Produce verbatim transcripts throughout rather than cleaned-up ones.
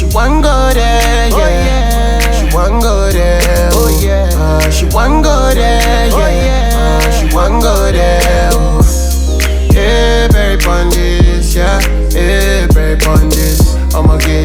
She want go there, yeah. Oh, yeah. She want go there, oh yeah. Uh, she want go there, yeah. Oh, yeah. Uh, she want go there, oh. Yeah, berry pon this, yeah. Yeah, berry pon this. I'ma get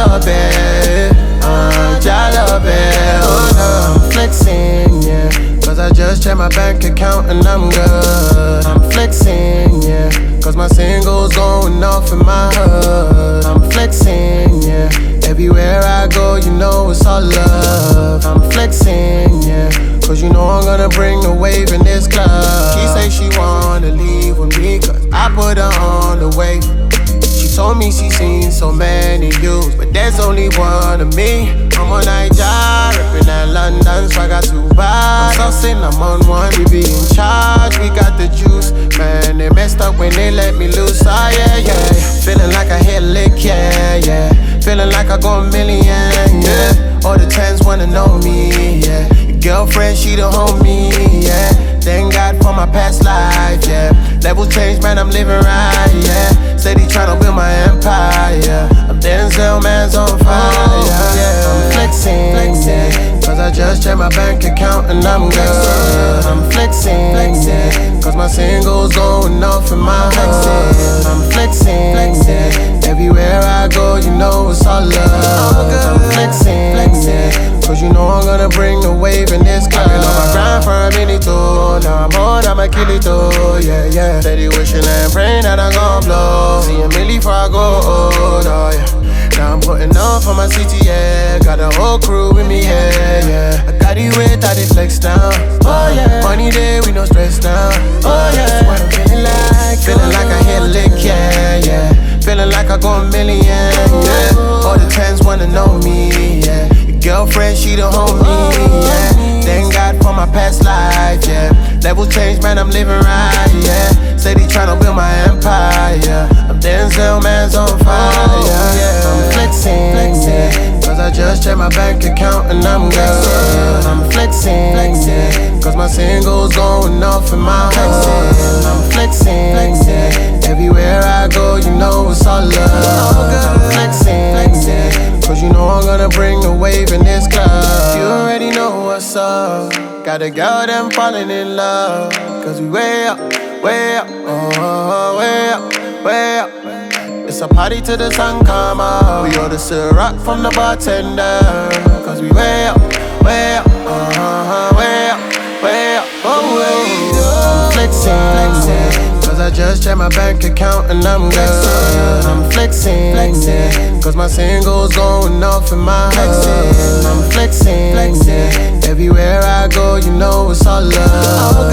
jalabe, uh, jalabe, oh no. I'm flexing, yeah. Cause I just checked my bank account and I'm good. I'm flexing, yeah. Cause my singles going off in my hood. I'm flexing, yeah. Everywhere I go, you know it's all love. I'm flexing, yeah. Cause you know I'm gonna bring the wave in this club. She say she wanna leave with me cause I put her on the wave. She told me she seen so many views, but there's only one of me. I'm on Nigeria, rippin' at London, so I got two bodies. I'm saucing, I'm on one, we be in charge, we got the juice. Man, they messed up when they let me loose, ah yeah, yeah. Feeling like I hit a lick, yeah, yeah. Feeling like I go a million, yeah. All the tens wanna know me, yeah. Your girlfriend, she the homie, yeah. Thank God for my past life, yeah. Level change, man, I'm living right, yeah. Steady tryna build my empire, yeah. I'm Denzel, man's on fire, yeah. I'm flexing, flexing, cause I just checked my bank account and I'm good. I'm flexing, flexing, cause my singles going off in my hood. I'm flexing, flexing, everywhere I go, you know it's all love. I'm flexing, flexing, cause you know I'm gonna bring the wave in this club. I've been on my grind for a minute too. Now I'm on, I'ma kill it too, yeah, yeah. Steady wishing and praying that I'm gon' blow. See a milli before I go, oh, yeah. Now I'm putting on for my city, yeah. Got a whole crew with me, yeah, yeah. I got it with, I did flex down, oh yeah. Money day, we no stress down, oh yeah. That's what I'm feeling like, feeling like I hit a lick, yeah, yeah. Feeling like I go a million, yeah. All the tens wanna know me, yeah. Your girlfriend, she the homie, yeah. Thank God for my past life, yeah. Level change, man, I'm living right, yeah. Steady tryna build my empire, yeah. I'm Denzel, man's on fire, yeah. I'm flexing, flexing, cause I just checked my bank account and I'm good. I'm flexing, flexing, cause my singles going off in my hood. I'm flexing, flexing, everywhere I go, you know it's all love. I'm flexing, flexing, cause you know I'm gonna bring the wave in this club. You already know what's up. Got a girl them falling in love. Cause we way up, way up, oh, way up, way up. It's a party till the sun come up. We order Ciroc from the bartender. Cause we way up, way up, uh-huh, way up, way up, oh, way up. I'm flexing, flexing, cause I just checked my bank account and I'm good. I'm flexing, flexing, cause my singles going off in my hood. I'm flexing, flexing, everywhere I go, you know it's all love.